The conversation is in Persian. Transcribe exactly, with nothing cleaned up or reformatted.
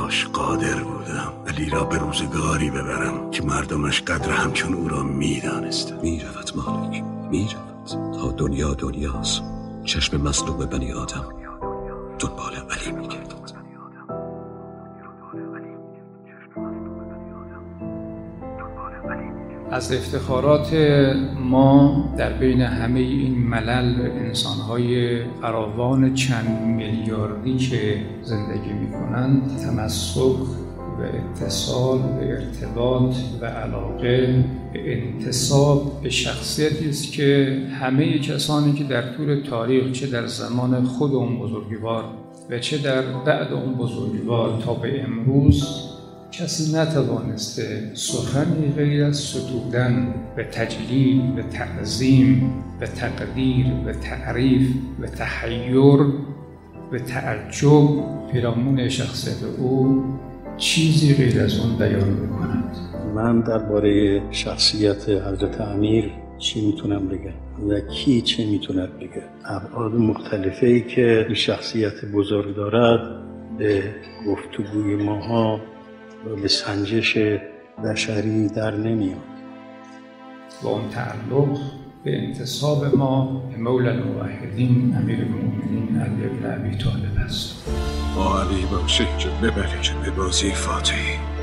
کاش قادر بودم علی را به روزگاری ببرم که مردمش قدر همچون او را میدانست. میرود مالک، میرود تا دنیا دنیاست. چشم مظلوم بنی آدم دنبال علی میگردد. از افتخارات ما در بین همه این ملل انسان‌های فراوان چند میلیاردی که زندگی می‌کنند، تمسک و اتصال و ارتباط و علاقه به انتساب به شخصیتی است که همه کسانی که در طول تاریخ، چه در زمان خود اون بزرگوار و چه در بعد اون بزرگوار تا به امروز، کسی نتوانسته سخنی غیر از ستودن و تجلیل و تعظیم و تقدیر و تعریف و تحیر و تعجب پیرامون شخصیت او چیزی غیر از اون بیان بکند. من درباره شخصیت حضرت امیر چی میتونم بگم و کی چه میتوند بگه؟ ابعاد مختلفی که این شخصیت بزرگ دارد به گفتگوی ماها و به سنجش بشری در نمیاد. و اون تعلق به انتساب ما به مولا الموحدین امیر المؤمنین علی بن ابی طالب است. با علی باشه که ببری که به بازی فاتحی.